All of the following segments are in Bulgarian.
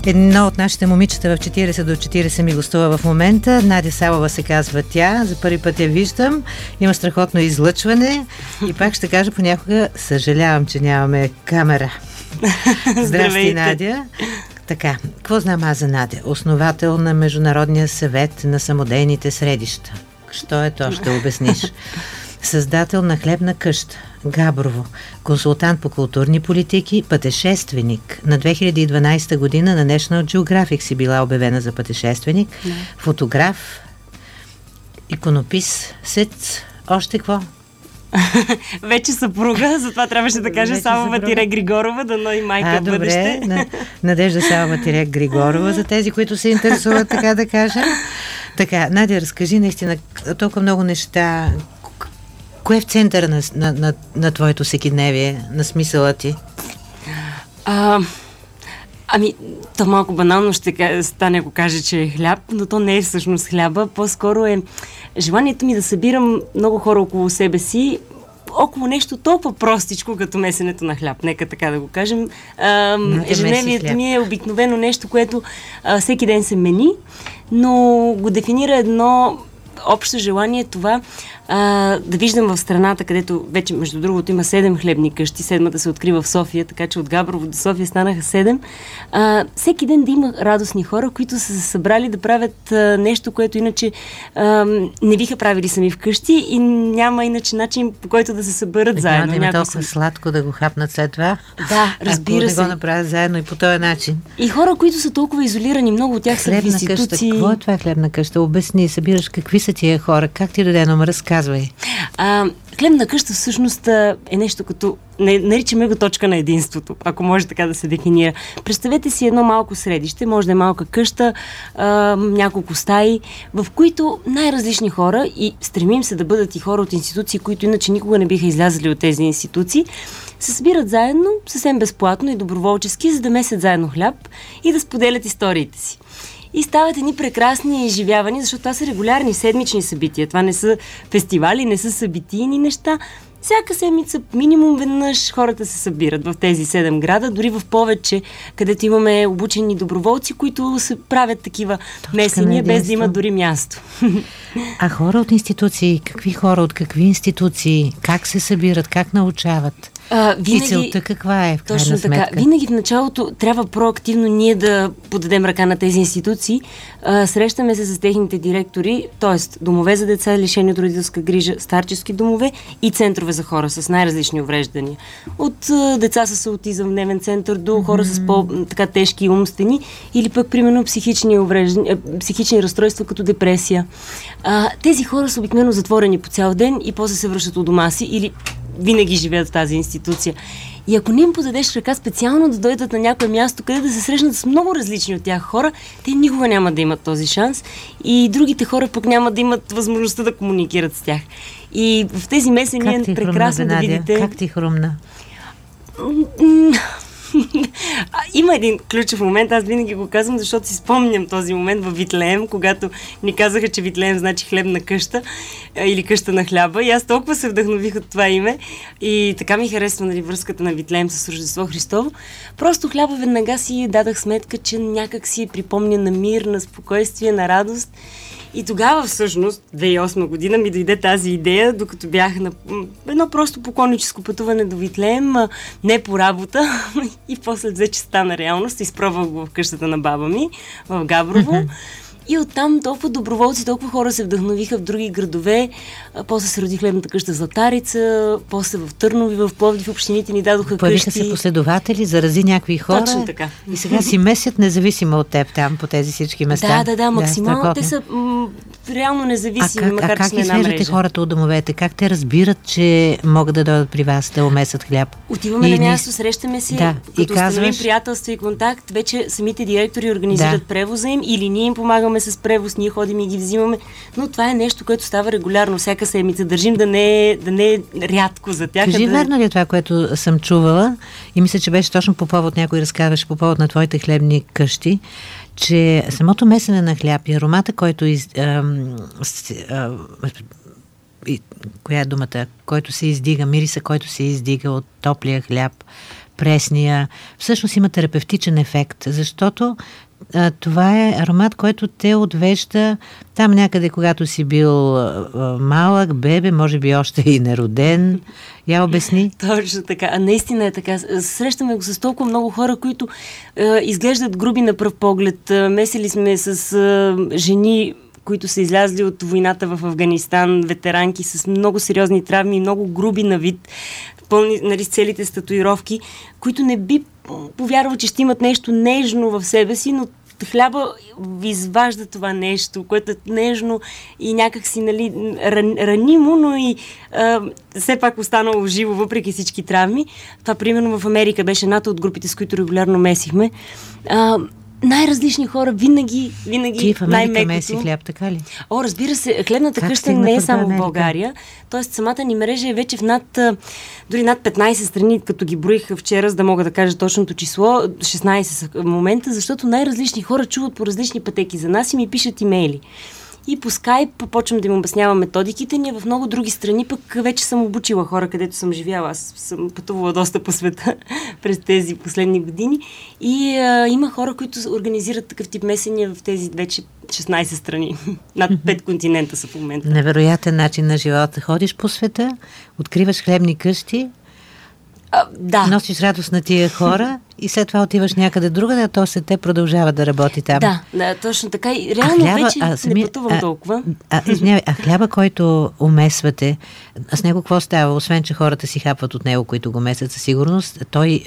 Едно от нашите момичета в 40 до 40 ми гостува в момента. Надя Савова се казва тя. За първи път я виждам. Има страхотно излъчване. И пак ще кажа понякога, съжалявам, че нямаме камера. Здрасти, Надя. Така, какво знам аз за Надя? Основател на Международния съвет на самодейните средища. Що е то, ще обясниш. Създател на Хлебна къща, Габрово, консултант по културни политики, пътешественик. На 2012 година на National Geographic си била обявена за пътешественик, фотограф, иконописец, още какво? Вече съпруга, затова трябваше да кажа Савова-Григорова, дано и майка в бъдеще. Добре, Надежда Савова-Григорова, за тези, които се интересуват, така да кажа. Така, Надя, разкажи наистина толкова много неща. Кое е в центъра на твоето всекидневие, на смисъла ти? То малко банално ще стане, ако каже, че е хляб, но то не е всъщност хляба. По-скоро е желанието ми да събирам много хора около себе си, около нещо толкова простичко, като месенето на хляб. Нека така да го кажем. Ежедневието ми е обикновено нещо, което всеки ден се мени, но го дефинира едно общо желание това да виждам в страната, където вече, между другото, има 7 хлебни къщи, 7-та се открива в София, така че от Габрово до София станаха 7. Всеки ден да има радостни хора, които са се събрали да правят нещо, което иначе не биха правили сами вкъщи и няма иначе начин, по който да се съберат заедно. Няма да толкова сладко да го хапнат след това. Да, разбира се. Ако не го направят заедно и по този начин. И хора, които са толкова изолирани, много от тях са в институции. Къща. Какво е това хлебна къща? Обясни, събираш какви са тия хора, как ти даде номер, разказвай. Хлебна къща всъщност е нещо като, наричаме го точка на единството, ако може така да се дефинира. Представете си едно малко средище, може да е малка къща, няколко стаи, в които най-различни хора, и стремим се да бъдат и хора от институции, които иначе никога не биха излязали от тези институции, се събират заедно, съвсем безплатно и доброволчески, за да месят заедно хляб и да споделят историите си. И стават едни прекрасни изживявания, защото това са регулярни седмични събития. Това не са фестивали, не са събитийни неща. Всяка седмица, минимум веднъж, хората се събират в тези 7 града, дори в повече, където имаме обучени доброволци, които се правят такива месения, без да имат дори място. А хора от институции, какви хора от какви институции, как се събират, как научават? Винаги, и целта каква е в крайна точно сметка? Така. Винаги в началото трябва проактивно ние да подадем ръка на тези институции. Срещаме се с техните директори, т.е. домове за деца, лишени от родителска грижа, старчески домове и центрове за хора с най-различни увреждания. От деца с аутизъм, дневен център, до хора с по-така тежки и умствени, или пък, примерно, психични разстройства, като депресия. Тези хора са обикновено затворени по цял ден и после се връщат у дома си или винаги живеят в тази институция. И ако не им подадеш ръка специално да дойдат на някое място, къде да се срещнат с много различни от тях хора, те никога няма да имат този шанс и другите хора пък няма да имат възможността да комуникират с тях. И в тези месения е прекрасно да видите... Как ти хрумна? Има един ключов момент, аз винаги го казвам, защото си спомням този момент във Витлеем, когато ни казаха, че Витлеем значи хлебна къща или къща на хляба, и аз толкова се вдъхнових от това име и така ми харесва, връзката на Витлеем с Рождество Христово. Просто хляба веднага си дадах сметка, че някак си припомня на мир, на спокойствие, на радост. И тогава всъщност, 2008 година, ми дойде тази идея, докато бях на едно просто поклонническо пътуване до Витлеем, не по работа, и после взе, че стана реалност. Изпробвах го в къщата на баба ми, в Габрово. И оттам толкова доброволци, толкова хора се вдъхновиха в други градове. После се роди хлебната къща Златарица, после в Търново и в Пловдив общините ни дадоха появиха къщи. Се последователи, зарази някакви хора. Точно така. И сега си месят независимо от теб там, по тези всички места. Да, максимално. Те са реално независими, макар че сме една мрежа. А как извеждате хората от домовете? Как те разбират, че могат да дойдат при вас, да умесят хляб? Отиваме на място, срещаме се, като установим приятелство и контакт, вече самите директори организират превоза им или ние им помагаме с превоз, ние ходим и ги взимаме, но това е нещо, което става регулярно, всяка седмица. Държим да не е рядко за тях. Кажи, верно ли е това, което съм чувала, и мисля, че беше точно по повод, някой разказваше по повод на твоите хлебни къщи, че самото месене на хляб и аромата, който коя е думата, който се издига, мириса, който се издига от топлия хляб пресния, всъщност има терапевтичен ефект, защото това е аромат, който те отвежда там някъде, когато си бил малък, бебе, може би още и нероден. Я обясни. Точно така. А наистина е така. Срещаме го с толкова много хора, които изглеждат груби на пръв поглед. Месили сме с жени, които са излязли от войната в Афганистан, ветеранки с много сериозни травми, много груби на вид, пълни, нали, с целите с татуировки, които не би повярвал, че ще имат нещо нежно в себе си, но хляба изважда това нещо, което е нежно и някакси, нали, ранимо, но и все пак останало живо, въпреки всички травми. Това, примерно, в Америка беше едната от групите, с които регулярно месихме. Най-различни хора, винаги Ти в Америка меси хляб, така ли? О, разбира се, хлебната къща не е само в България. Тоест, самата ни мрежа е вече в дори над 15 страни, като ги броих вчера, за да мога да кажа точното число, 16 са в момента, защото най-различни хора чуват по различни пътеки за нас и ми пишат имейли. И по скайп почвам да им обяснявам методиките ни. В много други страни пък вече съм обучила хора, където съм живяла. Аз съм пътувала доста по света през тези последни години. И има хора, които организират такъв тип месения в тези вече 16 страни. Над 5 континента са в момента. Невероятен начин на живота. Ходиш по света, откриваш хлебни къщи, да. Носиш радост на тия хора и след това отиваш някъде другаде, а то се те продължава да работи там. Да, точно така. И реално вече не пътувам толкова. Извинявай, а хляба, който умесвате, с него какво става? Освен, че хората си хапват от него, които го месят със сигурност, той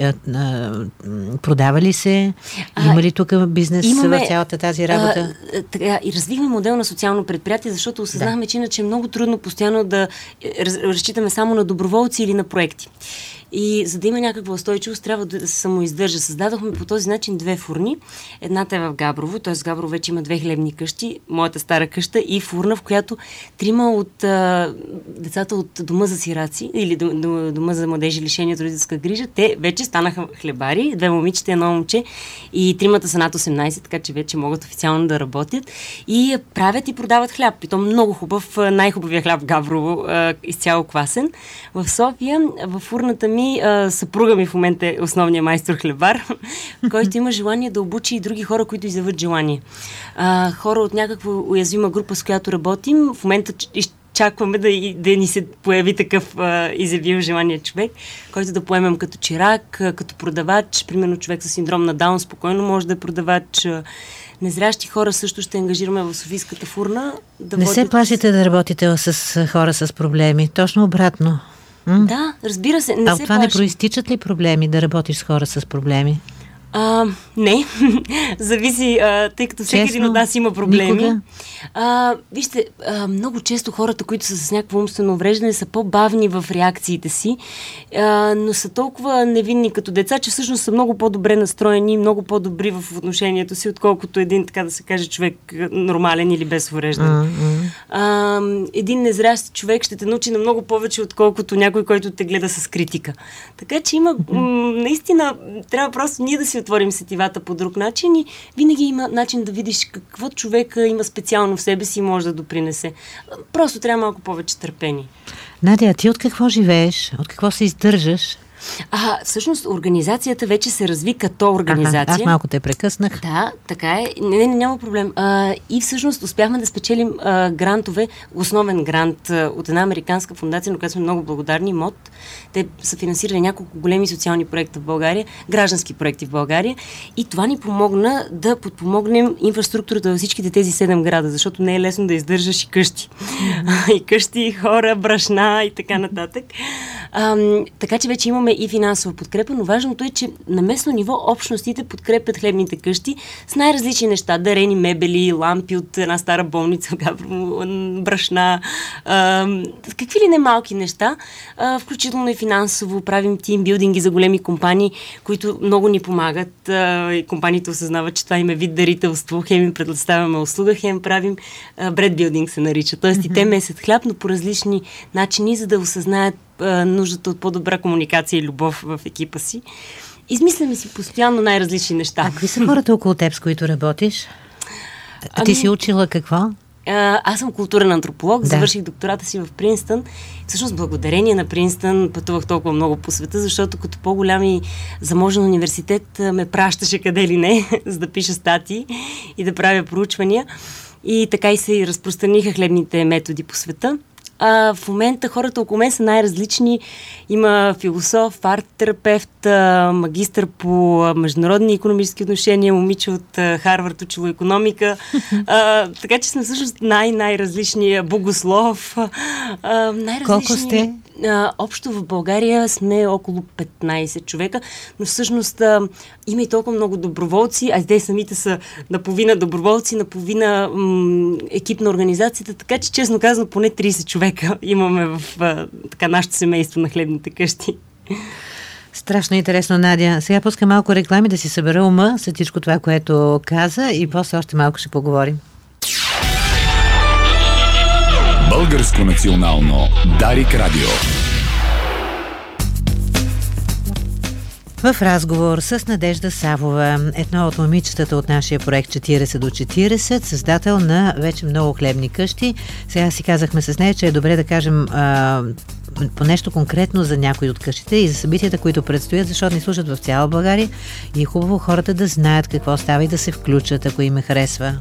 продава ли се? Има ли тук бизнес в цялата тази работа? И развихме модел на социално предприятие, защото осъзнахме, че иначе е много трудно постоянно да разчитаме само на доброволци или на проекти. И за да има някаква устойчивост, трябва да се самоиздържа. Създадохме по този начин 2 фурни. Едната е в Габрово, т.е. Габрово вече има 2 хлебни къщи, моята стара къща и фурна, в която 3 от децата от дома за сираци или дома за младежи лишени от родителска грижа, те вече станаха хлебари, 2 момичета и 1 момче и 3 са над 18, така че вече могат официално да работят и правят и продават хляб. И то много хубав, най-хубавия хляб в Габрово, изцяло квасен. В София, в фурната ми съпруга ми в момента е основният майстор хлебар, който има желание да обучи и други хора, които изявят желание. Хора от някаква уязвима група, с която работим, в момента изчакваме да ни се появи такъв изявил желание човек, който да поемем като чирак, като продавач, примерно човек с синдром на Даун спокойно може да е продавач. Незрящи хора също ще ангажираме в Софийската фурна. Не се плашите да работите с хора с проблеми, точно обратно. Да, разбира се. От това не проистичат ли проблеми да работиш с хора с проблеми? Не. Зависи, тъй като всеки един от нас има проблеми. Вижте, много често хората, които са с някакво умствено увреждане, са по-бавни в реакциите си, но са толкова невинни като деца, че всъщност са много по-добре настроени, много по-добри в отношението си, отколкото един, така да се каже, човек нормален или без увреждане. Един незрящ човек ще те научи на много повече, отколкото някой, който те гледа с критика. Така че има, наистина, трябва просто ние да си отворим сетивата по друг начин и винаги има начин да видиш какво човека има специално в себе си и може да допринесе. Просто трябва малко повече търпение. Надя, а ти от какво живееш? От какво се издържаш? Всъщност организацията вече се разви като организация. Аз малко те прекъснах. Да, така е. Няма проблем. И всъщност успяхме да спечелим грантове, основен грант от една американска фундация, на която сме много благодарни, МОД. Те са финансирали няколко големи социални проекта в България, граждански проекти в България и това ни помогна да подпомогнем инфраструктурата във всичките тези 7 града, защото не е лесно да издържаш и къщи. И къщи, и хора, брашна и така нататък. Така че вече имаме и финансова подкрепа, но важното е, че на местно ниво общностите подкрепят хлебните къщи с най-различни неща. Дарени мебели, лампи от една стара болница, брашна, какви ли не малки неща, включително и финансово. Правим тимбилдинги за големи компании, които много ни помагат. И компаниите осъзнават, че това им е вид дарителство. Хем им предоставяме услуга, хем правим бредбилдинг се нарича. Тоест и те месят хляб, но по различни начини, за да осъзнаят нуждата от по-добра комуникация и любов в екипа си. Измисляме си постоянно най-различни неща. Какви са хората около теб, с които работиш? Ти си учила какво? Аз съм културен антрополог, завърших доктората си в Принстън. Всъщност, благодарение на Принстън пътувах толкова много по света, защото като по-голям и заможен университет ме пращаше къде ли не, за да пиша статии и да правя проучвания. И така и се разпространиха хлебните методи по света. В момента хората около мен са най-различни. Има философ, арт-терапевт, магистър по международни икономически отношения, момиче от Харвард учило икономика. Така че сме всъщност най-различни, богослов. Най-различни. Колко сте? Общо в България сме около 15 човека, но всъщност има и толкова много доброволци, а те самите са наполовина доброволци, наполовина екип на организацията, така че честно казано поне 30 човека имаме в така нашето семейство на хлебните къщи. Страшно интересно, Надя. Сега пускам малко реклами да си събера ума след всичко това, което каза и после още малко ще поговорим. Българско национално Дарик Радио. В разговор с Надежда Савова, едно от момичетата от нашия проект 40 до 40, създател на вече много хлебни къщи. Сега си казахме с нея, че е добре да кажем по нещо конкретно за някои от къщите и за събитията, които предстоят, защото ни слушат в цяла България и е хубаво хората да знаят какво става и да се включат, ако им харесва.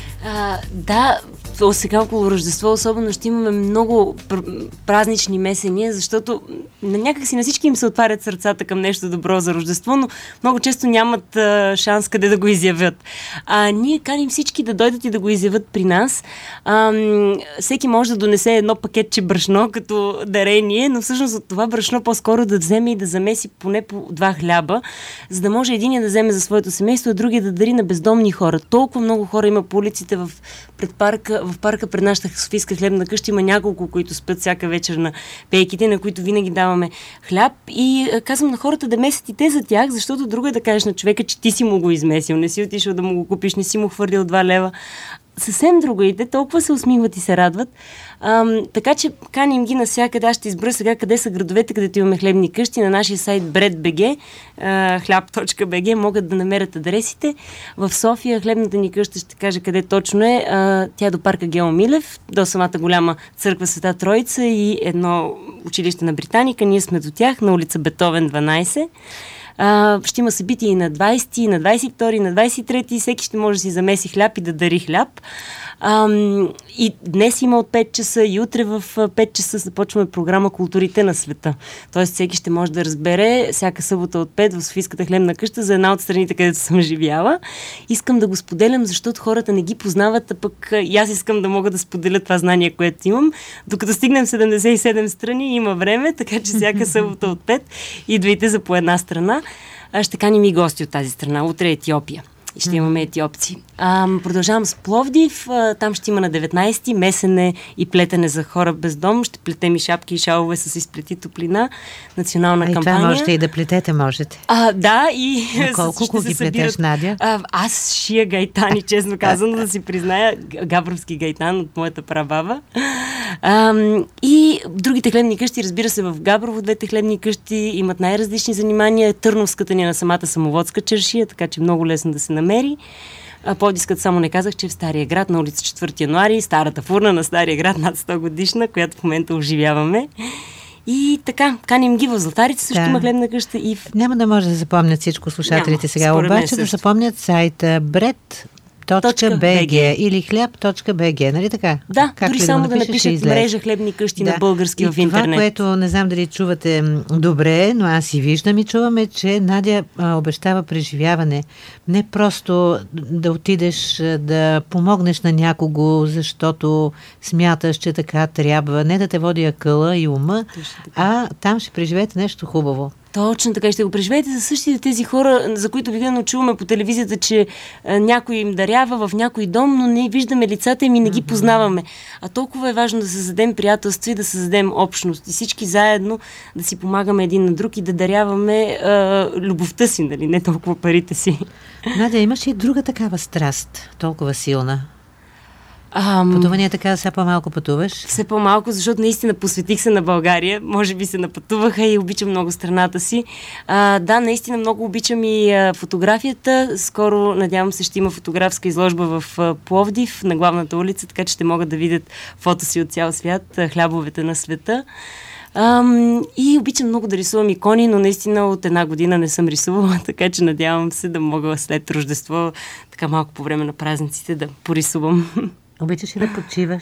Да, сега около Рождество особено ще имаме много празнични месения, защото някакси на всички им се отварят сърцата към нещо добро за Рождество, но много често нямат шанс къде да го изявят. Ние каним всички да дойдат и да го изявят при нас. Всеки може да донесе едно пакетче брашно като дарение, но всъщност от това брашно по-скоро да вземе и да замеси поне по 2 хляба, за да може единия да вземе за своето семейство, а другия да дари на бездомни хора. Толкова много хора има по улиците в парка пред нашата Софийска хлебна къща има няколко, които спят всяка вечер на пейките, на които винаги даваме хляб и казвам на хората да месят и те за тях, защото друго е да кажеш на човека, че ти си му го измесил, не си отишъл да му го купиш, не си му хвърлил 2 лева. Съвсем друго и те толкова се усмихват и се радват. Така че каним ги навсякъде. Аз ще изброя сега къде са градовете, където имаме хлебни къщи. На нашия сайт bread.bg, хляб.bg могат да намерят адресите. В София хлебната ни къща ще кажа къде точно е. Тя е до парка Гео Милев, до самата голяма църква Света Троица и едно училище на Британика. Ние сме до тях на улица Бетовен 12. Ще има събития и на 20, и на 22, и на 23, всеки ще може да си замеси хляб и да дари хляб. И днес има от 5 часа и утре в 5 часа започваме програма Културите на света. Тоест всеки ще може да разбере всяка събота от 5 в Софийската хлебна къща за една от страните, където съм живяла. Искам да го споделям, защото хората не ги познават, а пък и аз искам да мога да споделя това знание, което имам. Докато стигнем 77 страни, има време, така че всяка събота от 5 идвайте за по една страна. Ще каним и гости от тази страна. Утре е Етиопия. И ще имаме етиопци. Продължавам с Пловдив. Там ще има на 19-ти месене и плетене за хора без дом. Ще плетем и шапки и шалове с изплети топлина. Национална кампания. И това можете и да плетете, можете. Да, и колко ги плетеш, Надя? Аз шия гайтани, честно казано, да си призная. Габровски гайтан от моята прабаба. И другите хлебни къщи, разбира се, в Габрово двете хлебни къщи имат най-различни занимания. Търновската ни е на самата Самоводска чаршия, така че много лесно да се намери. Пловдивската само не казах, че е в Стария град на улица 4 януари, старата фурна на Стария град над 100 годишна, която в момента оживяваме. И така, каним ги в Златарица, също има хлебна къща и в... Няма да може да запомнят всичко слушателите сега, обаче да запомнят сайта bread.bg или хляб.bg, нали така? Да, дори само да напишат мрежа хлебни къщи на български в интернет. Това, което не знам дали чувате добре, но аз и виждам и чуваме, че Надя обещава преживяване. Не просто да отидеш да помогнеш на някого, защото смяташ, че така трябва. Не да те води акъла и ума, а там ще преживеете нещо хубаво. Точно така, ще го преживеете за същите тези хора, за които винаги чуваме по телевизията, че някой им дарява в някой дом, но не виждаме лицата им и не ги познаваме. А толкова е важно да създадем приятелство и да създадем общност. И всички заедно да си помагаме един на друг и да даряваме любовта си, нали? Не толкова парите си. Надя, имаш и друга такава страст, толкова силна? Пътувания така, все по-малко пътуваш? Все по-малко, защото наистина посветих се на България. Може би се напътуваха и обичам много страната си. Да, наистина много обичам и фотографията. Скоро, надявам се, ще има фотографска изложба в Пловдив, на главната улица, така че ще могат да видят фото си от цял свят, хлябовете на света. И обичам много да рисувам икони, но наистина от една година не съм рисувала, така че надявам се да мога след Рождество, така малко по време на празниците, да порисувам. Обичаш ли да почиваш?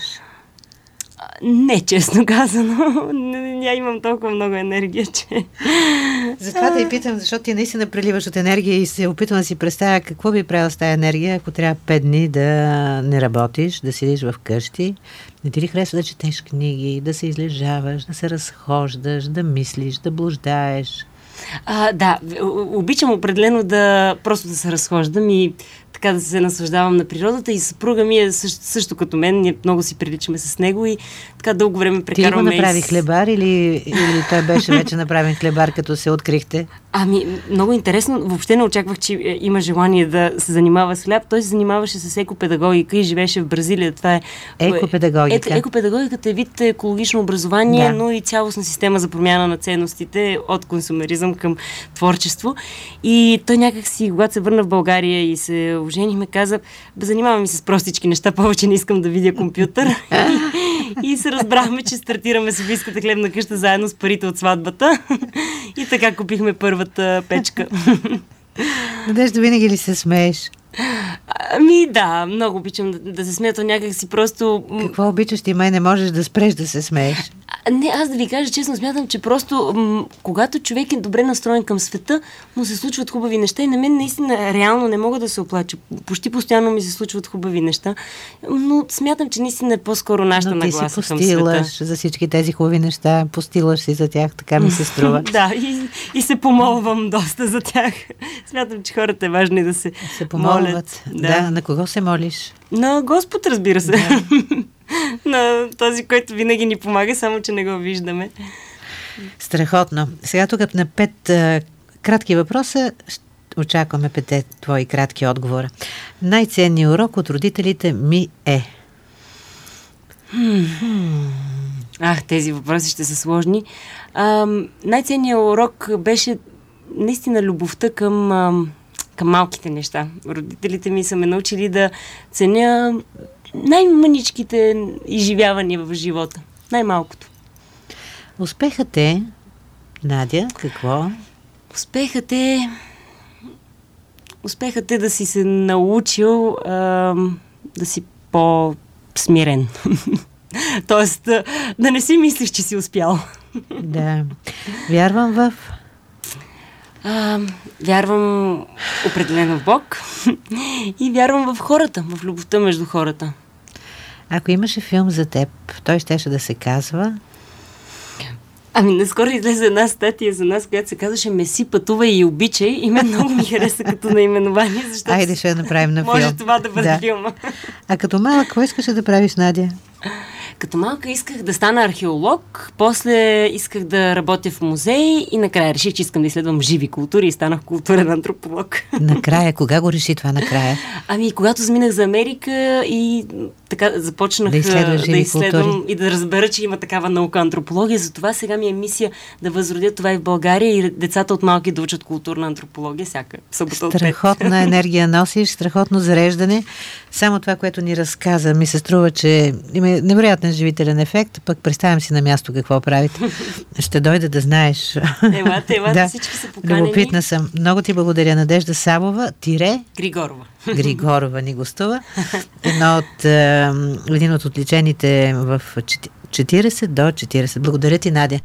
Не, честно казано. Имам толкова много енергия, че... Затова да и питам, защото ти наистина преливаш от енергия и се опитвам да си представя какво би правила с тази енергия, ако трябва 5 дни да не работиш, да седиш в къщи. Не ти ли харесва да четеш книги, да се излежаваш, да се разхождаш, да мислиш, да блуждаеш? Да, обичам определено да просто да се разхождам и така да се наслаждавам на природата, и съпруга ми е също като мен, ние много си приличаме с него и така дълго време прекарваме. Ти го направи хлебар или той беше вече направен хлебар, като се открихте? Много интересно. Въобще не очаквах, че има желание да се занимава с хляб. Той се занимаваше с екопедагогика и живееше в Бразилия. Това е екопедагогика. Екопедагогиката е вид екологично образование, но и цялостна система за промяна на ценностите от консумеризъм към творчество. И той някак си, когато се върна в България и се оженихме, каза: занимавам ми се с простички неща, повече не искам да видя компютър. И се разбрахме, че стартираме Софийската хлебна къща заедно с парите от сватбата. И така купихме първата печка. Надежда, винаги ли се смееш? Да, много обичам да се смея, то някак си просто... Какво обичаш ти? Май не можеш да спреш да се смееш. Не, аз да ви кажа честно, смятам, че просто когато човек е добре настроен към света, му се случват хубави неща и на мен наистина реално не мога да се оплача. Почти постоянно ми се случват хубави неща, но смятам, че наистина е по-скоро нашата нагласа към света. Но ти си постилаш за всички тези хубави неща, постилаш си за тях, така ми се струва. Да, и се помолвам доста за тях. Смятам, че хората е важно да се помолват. Да, на кого се молиш? На Господ, разбира се. Да. На този, който винаги ни помага, само че не го виждаме. Страхотно. Сега тук на 5 кратки въпроса очакваме 5 твои кратки отговора. Най-ценният урок от родителите ми е? Тези въпроси ще са сложни. Най-ценният урок беше наистина любовта към малките неща. Родителите ми са ме научили да ценя най-мъничките изживявания в живота. Най-малкото. Успехът е, Надя, какво? Успехът е да си се научил да си по-смирен. Тоест, да не си мислиш, че си успял. Да. Вярвам в... Вярвам определено в Бог и вярвам в хората, в любовта между хората. Ако имаше филм за теб, той щеше да се казва... Наскоро излезе една статия за нас, която се казваше "Меси, пътувай и обичай", и мен много ми хареса като наименование, защото... Айде ще я направим на филм. Може това да бъде филма. А като малък, какво искаше да правиш, Надя? Като малка исках да стана археолог, после исках да работя в музей и накрая реших, че искам да изследвам живи култури и станах културен антрополог. Накрая? Кога го реши това накрая? Когато заминах за Америка и така започнах да изследвам и да разбера, че има такава наука антропология. Затова сега ми е мисия да възродя това и в България и децата от малки да учат културна антропология всяка събота от 5. Страхотна енергия носиш, страхотно зареждане. Само това, което ни разказа, ми се струва, че има невероятен живителен ефект, пък представям си на място какво правите. Ще дойда да знаеш. Елате, всички са поканени. Любопитна съм. Много ти благодаря. Надежда Савова, Григорова ни гостува. Един от отличените в 40 до 40. Благодаря ти, Надя.